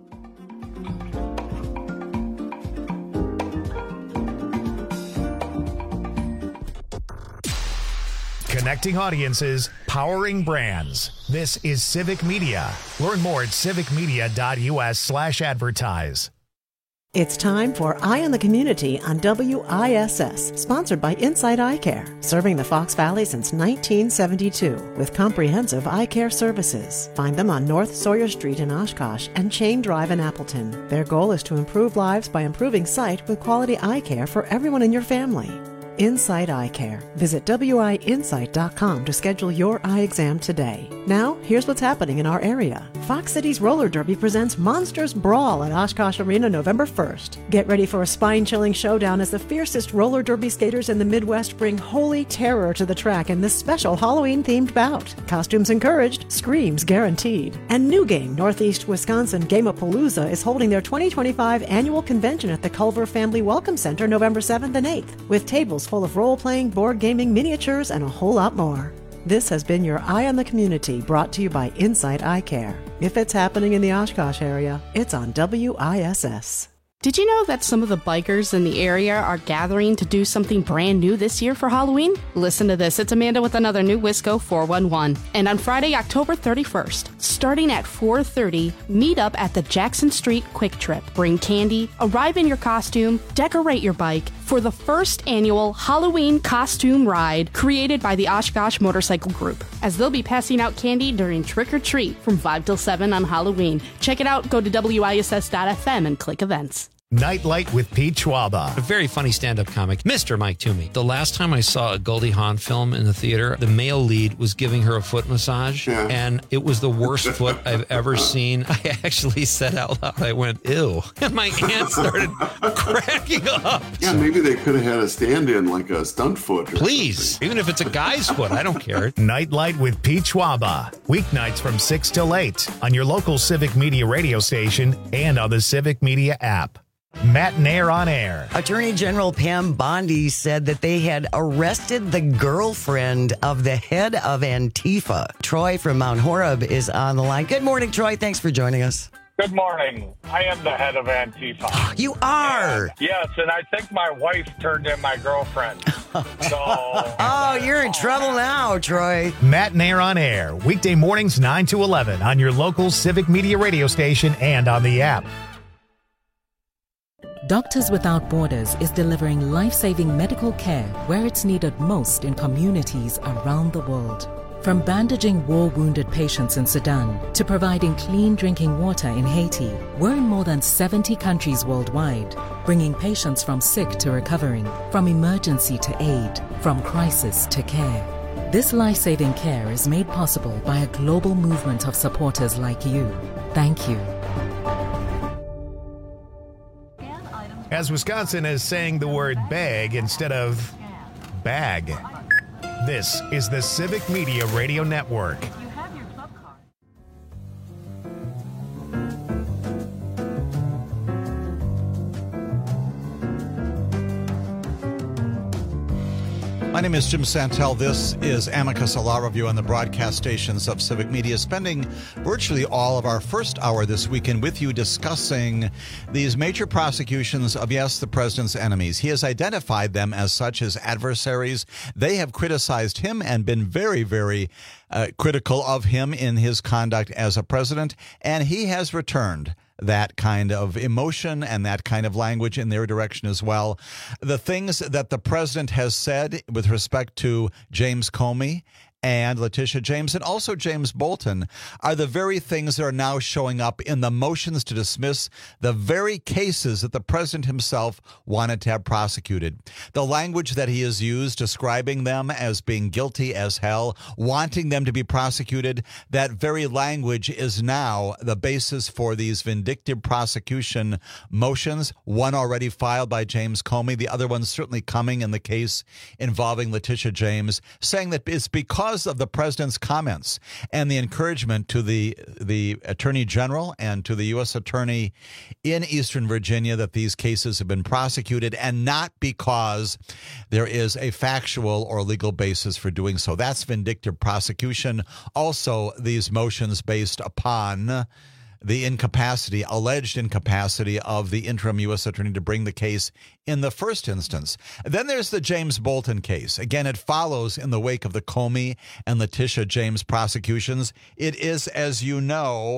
Connecting audiences, powering brands. This is Civic Media. Learn more at civicmedia.us slash advertise. It's time for Eye on the Community on W I S S, sponsored by Insight Eye Care, serving the Fox Valley since nineteen seventy-two with comprehensive eye care services. Find them on North Sawyer Street in Oshkosh and Chain Drive in Appleton. Their goal is to improve lives by improving sight with quality eye care for everyone in your family. Insight Eye Care. Visit W I insight dot com to schedule your eye exam today. Now, here's what's happening in our area. Fox Cities Roller Derby presents Monsters Brawl at Oshkosh Arena November first. Get ready for a spine-chilling showdown as the fiercest roller derby skaters in the Midwest bring holy terror to the track in this special Halloween-themed bout. Costumes encouraged, screams guaranteed. And New Game, Northeast Wisconsin Game-A-Palooza is holding their twenty twenty-five annual convention at the Culver Family Welcome Center November seventh and eighth, with tables full of role-playing, board gaming, miniatures, and a whole lot more. This has been your Eye on the Community, brought to you by Insight Eye Care. If it's happening in the Oshkosh area, it's on W I S S. Did you know that some of the bikers in the area are gathering to do something brand new this year for Halloween? Listen to this. It's Amanda with another new Wisco four one one. And on Friday, October thirty-first, starting at four thirty, meet up at the Jackson Street Quick Trip. Bring candy, arrive in your costume, decorate your bike for the first annual Halloween costume ride created by the Oshkosh Motorcycle Group, as they'll be passing out candy during Trick or Treat from five till seven on Halloween. Check it out. Go to W I S S dot F M and click events. Nightlight with Pete Schwaba. A very funny stand-up comic, Mister Mike Toomey. The last time I saw a Goldie Hawn film in the theater, the male lead was giving her a foot massage, yeah. and it was the worst foot I've ever seen. I actually said out loud, I went, ew. And my aunt started cracking up. Yeah, maybe they could have had a stand-in, like a stunt foot. Or Please, something. even if it's a guy's foot, I don't care. Nightlight with Pete Schwaba. Weeknights from six till eight on your local Civic Media radio station and on the Civic Media app. Matinee on Air. Attorney General Pam Bondi said that they had arrested the girlfriend of the head of Antifa. Troy from Mount Horeb is on the line. Good morning, Troy. Thanks for joining us. Good morning. I am the head of Antifa. You are? And, yes, and I think my wife turned in my girlfriend. So. Oh, you're in trouble now, Troy. Matinee on Air. Weekday mornings nine to eleven on your local Civic Media radio station and on the app. Doctors Without Borders is delivering life-saving medical care where it's needed most in communities around the world. From bandaging war-wounded patients in Sudan to providing clean drinking water in Haiti, we're in more than seventy countries worldwide, bringing patients from sick to recovering, from emergency to aid, from crisis to care. This life-saving care is made possible by a global movement of supporters like you. Thank you. As Wisconsin is saying the word bag instead of bag. This is the Civic Media Radio Network. My name is Jim Santel. This is Amicus, a law review on the broadcast stations of Civic Media, spending virtually all of our first hour this weekend with you discussing these major prosecutions of, yes, the president's enemies. He has identified them as such, as adversaries. They have criticized him and been very, very uh, critical of him in his conduct as a president, and he has returned that kind of emotion and that kind of language in their direction as well. The things that the president has said with respect to James Comey and Letitia James and also James Bolton are the very things that are now showing up in the motions to dismiss the very cases that the president himself wanted to have prosecuted. The language that he has used describing them as being guilty as hell, wanting them to be prosecuted, that very language is now the basis for these vindictive prosecution motions, one already filed by James Comey, the other one certainly coming in the case involving Letitia James, saying that it's because of the president's comments and the encouragement to the the attorney general and to the U S attorney in Eastern Virginia that these cases have been prosecuted, and not because there is a factual or legal basis for doing so. That's vindictive prosecution. Also, these motions based upon the incapacity, alleged incapacity of the interim U S attorney to bring the case in the first instance. Then there's the James Bolton case. Again, it follows in the wake of the Comey and Letitia James prosecutions. It is, as you know,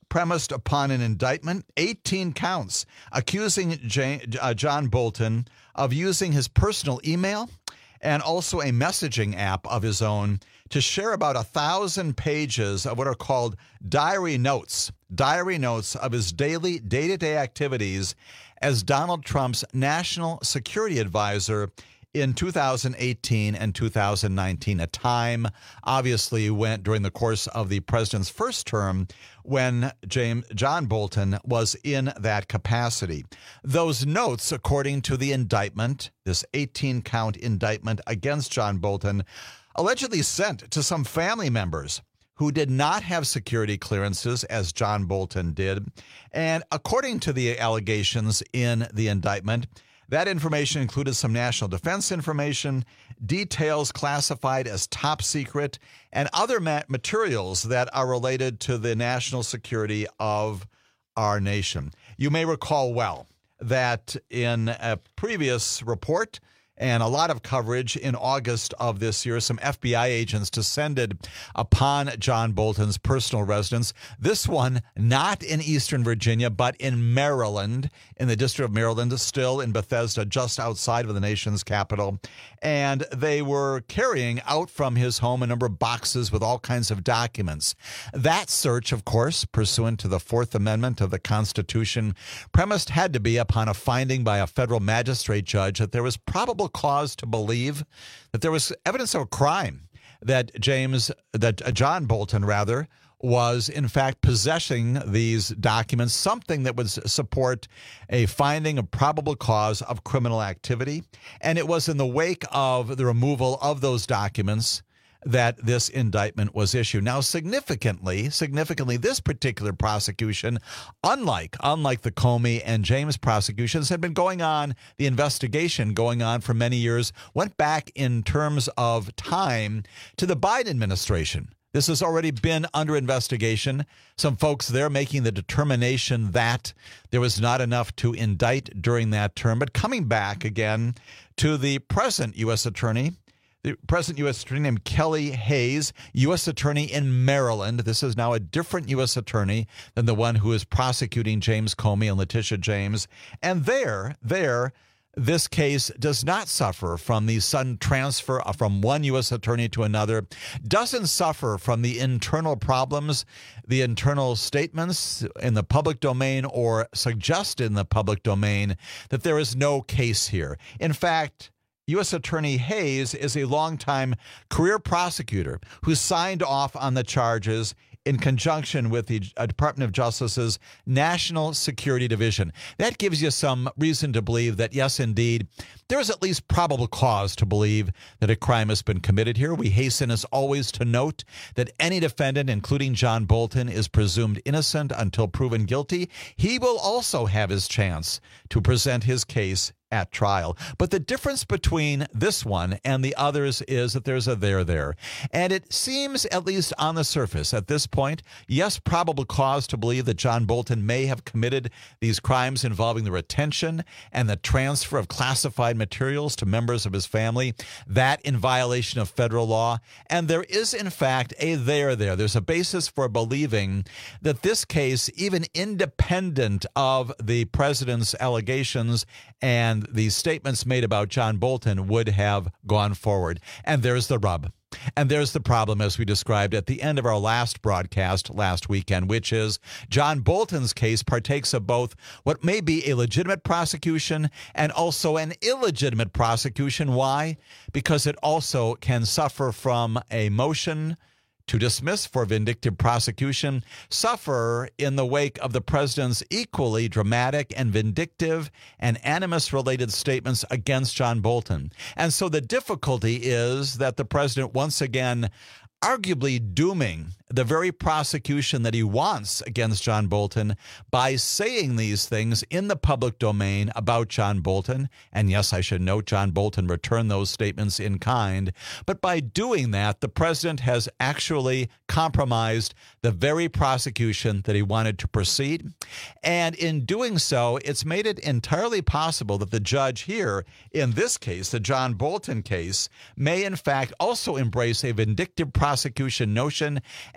premised upon an indictment, eighteen counts, accusing J- uh, John Bolton of using his personal email and also a messaging app of his own to share about a thousand pages of what are called diary notes, diary notes of his daily day-to-day activities as Donald Trump's national security advisor in two thousand eighteen and two thousand nineteen, a time obviously went during the course of the president's first term when James John Bolton was in that capacity. Those notes, according to the indictment, this eighteen-count indictment against John Bolton, allegedly sent to some family members who did not have security clearances, as John Bolton did. And according to the allegations in the indictment, that information included some national defense information, details classified as top secret, and other ma- materials that are related to the national security of our nation. You may recall well that in a previous report and a lot of coverage in August of this year, some F B I agents descended upon John Bolton's personal residence. This one not in Eastern Virginia, but in Maryland, in the District of Maryland, still in Bethesda, just outside of the nation's capital. And they were carrying out from his home a number of boxes with all kinds of documents. That search, of course, pursuant to the Fourth Amendment of the Constitution, premised had to be upon a finding by a federal magistrate judge that there was probable cause to believe that there was evidence of a crime, that James, that John Bolton, rather, was in fact possessing these documents, something that would support a finding of probable cause of criminal activity. And it was in the wake of the removal of those documents that this indictment was issued. Now, significantly, significantly, this particular prosecution, unlike unlike the Comey and James prosecutions, had been going on, the investigation going on for many years, went back in terms of time to the Biden administration. This has already been under investigation. Some folks there making the determination that there was not enough to indict during that term. But coming back again to the present U S attorney, the present U S attorney named Kelly Hayes, U S attorney in Maryland. This is now a different U S attorney than the one who is prosecuting James Comey and Letitia James. And there, there, this case does not suffer from the sudden transfer from one U S attorney to another, doesn't suffer from the internal problems, the internal statements in the public domain or suggested in the public domain that there is no case here. In fact, U S Attorney Hayes is a longtime career prosecutor who signed off on the charges in conjunction with the Department of Justice's National Security Division. That gives you some reason to believe that, yes, indeed, there is at least probable cause to believe that a crime has been committed here. We hasten, as always, to note that any defendant, including John Bolton, is presumed innocent until proven guilty. He will also have his chance to present his case at trial. But the difference between this one and the others is that there's a there there. And it seems, at least on the surface at this point, yes, probable cause to believe that John Bolton may have committed these crimes involving the retention and the transfer of classified materials to members of his family, that in violation of federal law. And there is, in fact, a there there. There's a basis for believing that this case, even independent of the president's allegations and the statements made about John Bolton, would have gone forward. And there's the rub. And there's the problem, as we described at the end of our last broadcast last weekend, which is John Bolton's case partakes of both what may be a legitimate prosecution and also an illegitimate prosecution. Why? Because it also can suffer from a motion to dismiss for vindictive prosecution, suffer in the wake of the president's equally dramatic and vindictive and animus-related statements against John Bolton. And so the difficulty is that the president once again arguably dooming the very prosecution that he wants against John Bolton by saying these things in the public domain about John Bolton. And yes, I should note, John Bolton returned those statements in kind. But by doing that, the president has actually compromised the very prosecution that he wanted to proceed. And in doing so, it's made it entirely possible that the judge here, in this case, the John Bolton case, may in fact also embrace a vindictive prosecution notion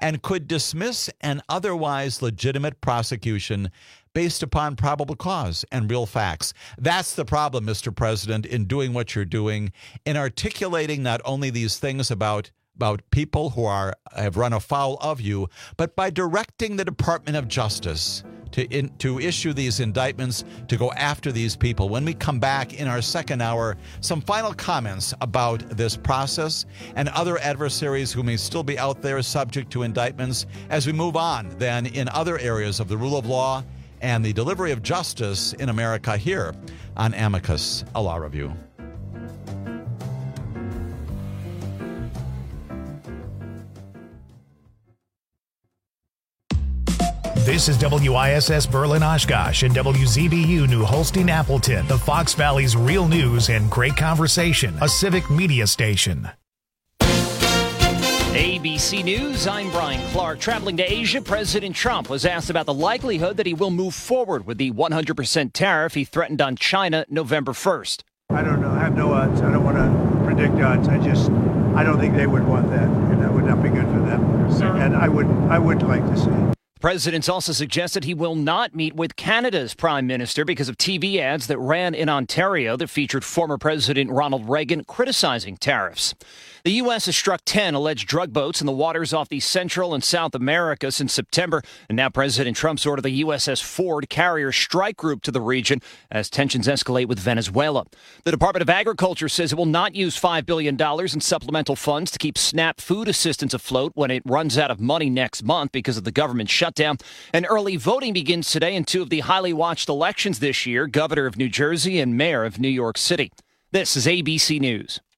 and could dismiss an otherwise legitimate prosecution based upon probable cause and real facts. That's the problem, Mister President, in doing what you're doing, in articulating not only these things about about people who are have run afoul of you, but by directing the Department of Justice to in, to issue these indictments, to go after these people. When we come back in our second hour, some final comments about this process and other adversaries who may still be out there subject to indictments as we move on then in other areas of the rule of law and the delivery of justice in America here on Amicus, a Law Review. This is W I S S Berlin Oshkosh and W Z B U New Holstein Appleton, the Fox Valley's real news and great conversation, a civic media station. A B C News, I'm Brian Clark. Traveling to Asia, President Trump was asked about the likelihood that he will move forward with the one hundred percent tariff he threatened on China November first. I don't know. I have no odds. I don't want to predict odds. I just, I don't think they would want that, and that would not be good for them. Sir. And I wouldn't, I wouldn't like to see it. The president's also suggested he will not meet with Canada's prime minister because of T V ads that ran in Ontario that featured former President Ronald Reagan criticizing tariffs. The U S has struck ten alleged drug boats in the waters off the Central and South America since September, and now President Trump's ordered the U S S Ford carrier strike group to the region as tensions escalate with Venezuela. The Department of Agriculture says it will not use five billion dollars in supplemental funds to keep SNAP food assistance afloat when it runs out of money next month because of the government shutdown. And early voting begins today in two of the highly watched elections this year, governor of New Jersey and mayor of New York City. This is A B C News.